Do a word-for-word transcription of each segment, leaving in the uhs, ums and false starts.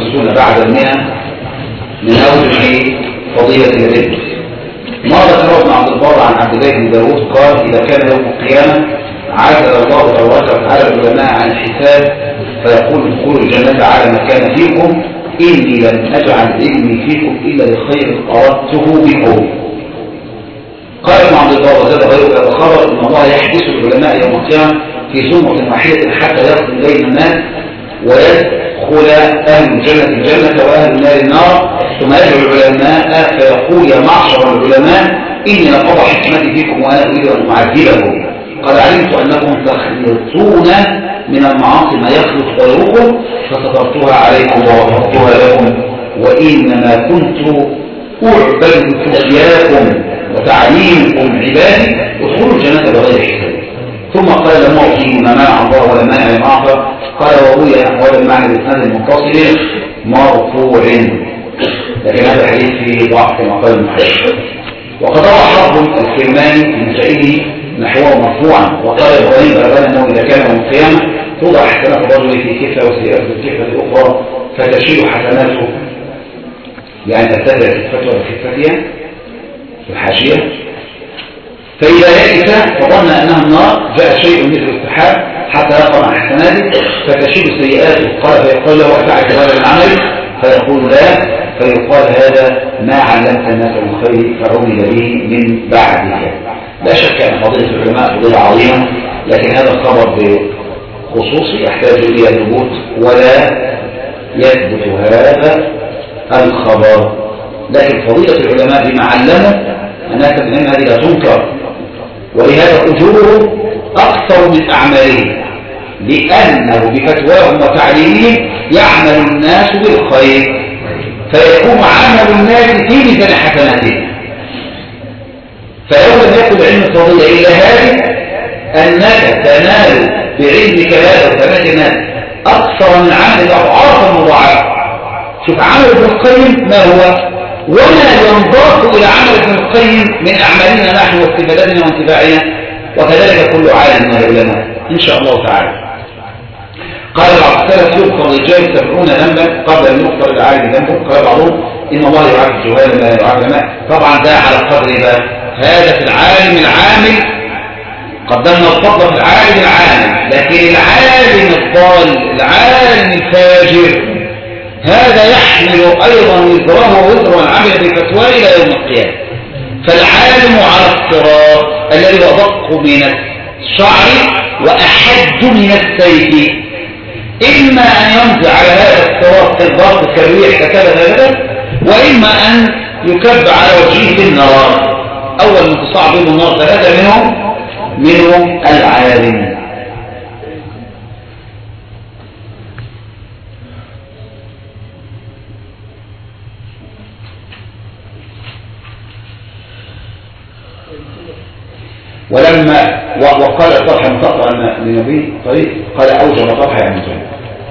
والخمسون بعد المئة من أوجه فضيلة العلم. ما ذكره ابن عبد البر عن عبد الله بن داود قال: إذا كان يوم القيامة عزل الله تبارك وتعالى العلماء عن الحساب فيقول ادخلوا الجنة على ما كان فيكم، إني لم أجعل علمي فيكم إلا لخير أردته بكم. قال ابن عبد البر وزاد غيره الخبر ان الله يحبس العلماء يوم القيامه في زمرة واحدة حتى يقضي بين الناس ويدخل اهل الجنه الجنه واهل النار النار، ثم يدعو العلماء فيقول: يا معشر العلماء اني لقضى حكمتي فيكم وانا اريد ان اعذبكم، قد علمت انكم تخلطون من المعاصي ما يخلط غيركم فسترتها عليكم ووفقتها لكم، وانما كنت اعبد فتياكم وتعليمكم عبادي ادخلوا الجنة بغير حساب. ثم قال: لم أعطيه ما منع الله ولا مانع لم أعطى. قال: وروي هذا المعنى بالإسناد المتصل مرفوع، لكن هذا الحديث فيه ضعف كما قال ابن حجر. وقد روى حرب الكرماني في مسائله نحوه مرفوعا، وقال إبراهيم بلغنا أنه إذا كان يوم القيامة توضع حسنات الرجل في كفة وسيئاته في الكفة الأخرى فتشيل حسناته، يعني تتبع كفتها وكفتها في الحاشية، فإذا يئس فظن أنها النار جاء شيء مثل السحاب حتى يقع عن حسناته فتشيل سيئاته، قال فيقول له: أفعلت هذا العمل؟ فيقول: لا، فيقال: هذا ما علمت الناس من خير فعمل به من بعدك. لا شك أن فضيلة العلماء فضيلة عظيمة، لكن هذا الخبر بخصوصي يحتاج إلى ثبوت، ولا يثبت هذا الخبر. لكن فضيلة العلماء بما علموا الناس العلم هذه لا تنكر، ولهذا أجورهم أكثر من أعمالهم، لأنه بفتواهم وتعليمهم يعمل الناس بالخير فيكون عمل الناس في ميزان حسناتهم. فلو لم يكن علم الفضيلة إلا هذه أنك تنال بعلمك هذا وتنال الناس أكثر من عمل أضعافا مضاعفة. شوف عمل ابن القيم ما هو، وما ينضاف إلى عمل ابن القيم من أعمالنا نحن واستفادتنا وانتفاعنا، وكذلك كل عالم من العلماء إن شاء الله تعالى. قال بعض السلف: يغفر للجاهل سبعون ذنبا قبل أن يغفر العالم ذنبه. قال بعضهم: إن الله يعافي الجهال ما يعافي العلماء. طبعا ده على قدر بقى هذا في العالم العامل، قدمنا الفضل في العالم العامل، لكن العالم الضال العالم الفاجر هذا يحمل أيضا وزره ووزر العمل بالفتوى إلى يوم القيامة. فالعالم على الصراط الذي هو أدق من الشعر وأحد من السيف، إما أن يمضي على هذا الصراط الضغط كالريح ككذا هذا، وإما أن يكب على وجهه في النار. أول من تصعب بهم النار ثلاثة منهم منهم العالم. ولما وقال طرح مقطع لنبي طريق قال أوجب طرح يعني مجال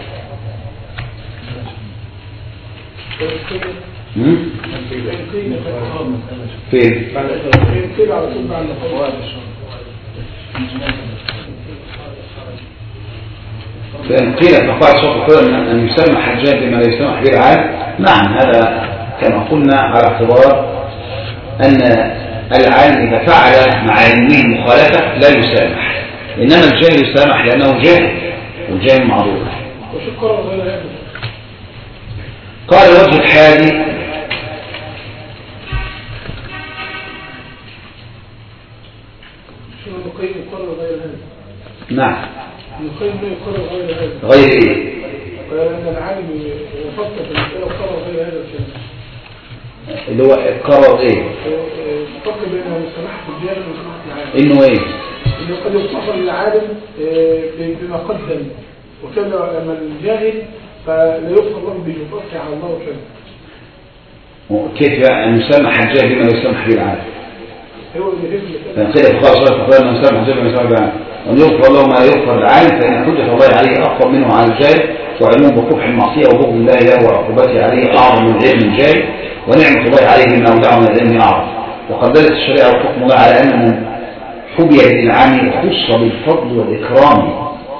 فين؟ فإن قيل فقال شرط أن يسمى حجاج بما لا يسمى حبير عام. نعم، هذا كما قلنا على اعتبار أن العالم إذا فعل مع علمه مخالفة لا يسامح، إنما الجاهل يسامح لأنه جاهل، والجاهل معروف. قال الوجه الحادي: نعم، غير ايه؟ قال ان العالم يفكر في المسألة وقرر غير هذا الشيء اللي هو قرر ايه؟ الفرق بين السماح في الديانة والسماح في العالم انه ايه؟ انه قد يتصل للعالم بما قدم، وكان لما الجاهل فلا يغفر له بجفاته على الله وكذا. كيف أن يسمح الجاهل بما يسمح به العالم؟ هو اللي فإن قيل إخبار صلى الله عليه وسلم يسمح الجاهل بما يسمح به العالم وأن يغفر له ما يغفر العالم، فإن حجة الله عليه أكثر منه على الجاهل، وعلمه بقبح المعصية وبغض الله له وعقوبته عليه أعظم من علم الجاهل، ونعمة الله عليه بما أودعه من العلم أعظم. وقد دلت الشريعة وحكم الله على أنه حبي للعام خص بالفضل والإكرام،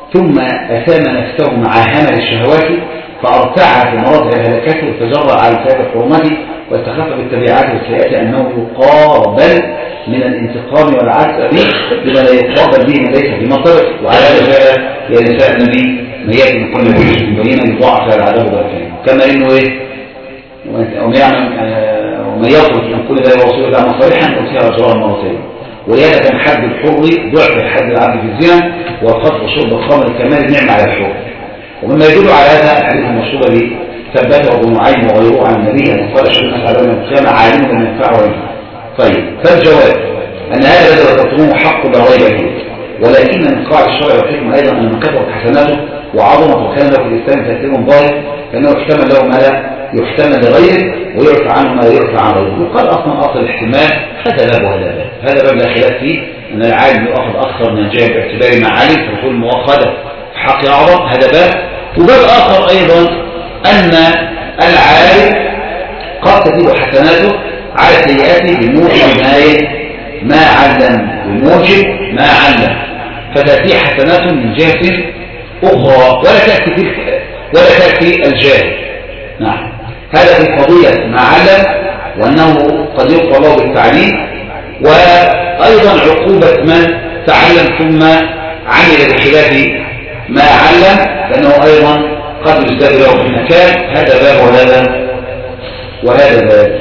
ثم أثام نفسه مع همل الشهوات فأرتعها في مرض هلكته وتجرأ على سائر حرمته واتخذ بالتبعات والسيئات أنه يقابل من الانتقام والعتب بما لا يقابل به من ليس في مطرف. وعلى هذا جاء يا نساء النبي ميات من كل وجه مبينا يضاعف العذاب ضعفين. كما إنه إيه ومن يعمل ومن يخرج من كل ذلك وصول إلى مصالحا وفيها أجرها مرتين. ولهذا كان حد الحر ضعف حد العبد في الزنا والقتل وشرب الخمر الكمال نعمة على الحر. ومما يدل على هذا الحديث المشهور به ثبته ابو نعيم وغيره عن النبي ان قال اشهد الناس على يوم القيامه عالم من ينفع وينفع. طيب فالجواب ان هذا الذي ذكرتموه حق لا ريب فيه، ولكن من قواعد الشرع والحكمه ايضا ان من كثرت حسناته وعظمت وكان له في الاسلام تاثير ظاهر فانه يحتمل له ما لا يحتمل لغيره ويعفى عنه ما يعفى عن غيره. وقال اصلا اصل الاحتمال هذا باب وهذا باب، هذا باب لا خلاف فيه ان العالم يؤخذ اكثر من الجاهل باعتبار ما علم فيكون مؤخذه في حق اعظم، هذا باب. وباب اخر ايضا ان العالم قد تزيد حسناته على سيئاته بموجب ما علم بموجب ما علم فتأتي حسنات من جهة أخرى ولا تأتي تلك ولا تأتي الجاهل. نعم هذا في قضية ما علم وأنه قد يغفر الله بالتعليم، وأيضا عقوبة من تعلم ثم عمل بخلاف ما علم لأنه أيضا قد يزداد له في مكان. هذا باب وهذا وهذا باب.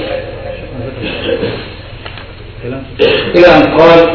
إلى أن قال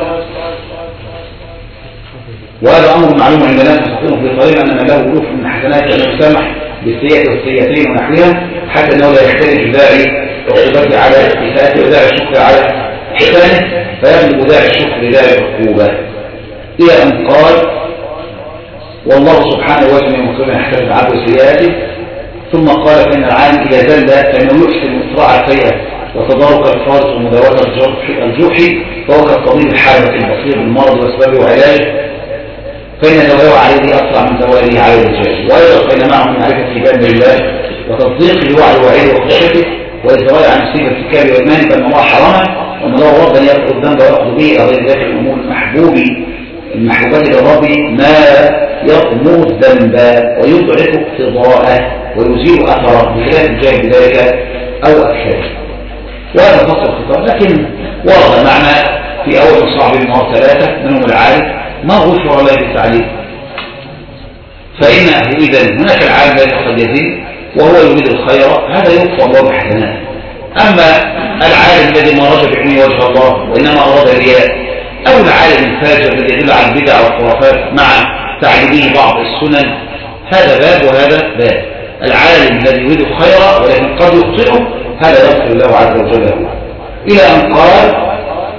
وهذا أمر معلوم عند الناس يستطيعون في طريق أن من له ألوف من حسنات أن يسامح بالسيئة والسيئتين ونحوها حتى أنه لا يحتاج داعي عقوبته على إساءته وداعي الشكر على إحسانه فيبلغ داعي الشكر لداعي العقوبة. إلى أن قال والله سبحانه وتعالى يمكن أن يحتاج عبد سيئاته. ثم قال فإن العالم إذا زل فإنه يحسن إسراع السيئة وتدارك الفارس ومداواه الجوح فهو كالطبيب الحارس البصير بالمرض واسبابه وعلاجه فإن دواءه عليه أسرع من دوائه على الرجال. وأيضا فإن معه من معرفة كتاب الله وتصديق لوعد وعيده وخشيته وإزراء عن سيب الارتكاب والإيمان فإن الله حرمه وأن الله ربا يأخذ الذنب ويأخذ به أو غير ذلك الأمور المحبوب المحبوبات للرب ما يضمر الذنب ويضعف اقتضاءه ويزيل أثره بخلاف الجاهل بذلك أو أكثره. وهذا فصل الخطاب لكن ورد معنا في أول صعب المواد ثلاثة منهم العالم ما غفر الله بالتعليم فإنه إذن هناك العالم الذي قد يزيد وهو يريد الخير هذا يغفر الله بحسناته. أما العالم الذي ما رجع بعلمه وجه الله وإنما أراد الرياء أو العالم الفاجر الذي يدل على البدع والخرافات مع تعليمه بعض السنن هذا باب وهذا باب. العالم الذي يريد الخير ولكن قد يخطئه هذا يغفر الله عز وجل له. إلى أن قال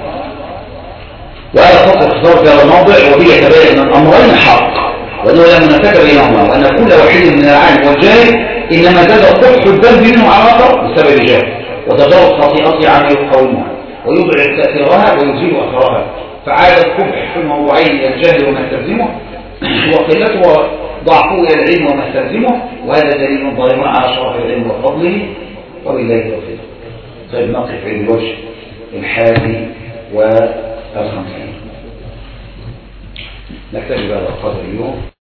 وهذا فصل الخطاب في هذا الموضع وبه يتبين أن الأمرين حق وأنه لا منافاة بينهما وأن كل واحد من العالم والجاهل إنما زاد قبح الذنب منه على الآخر بسبب جهل وتجاوز خطيئته عن يقاومها ويضعف تأثيرها ويزيل أثرها. فعاد القبح في الموضوعين إلى الجهل وما يستلزمه وقلته وضعفه إلى العلم وما يستلزمه وهذا دليل ظاهر على شرف العلم وفضله وبالله التوفيق. طيب نقف عند الوجه الحادي والخمسين نكتفي بهذا القدر اليوم.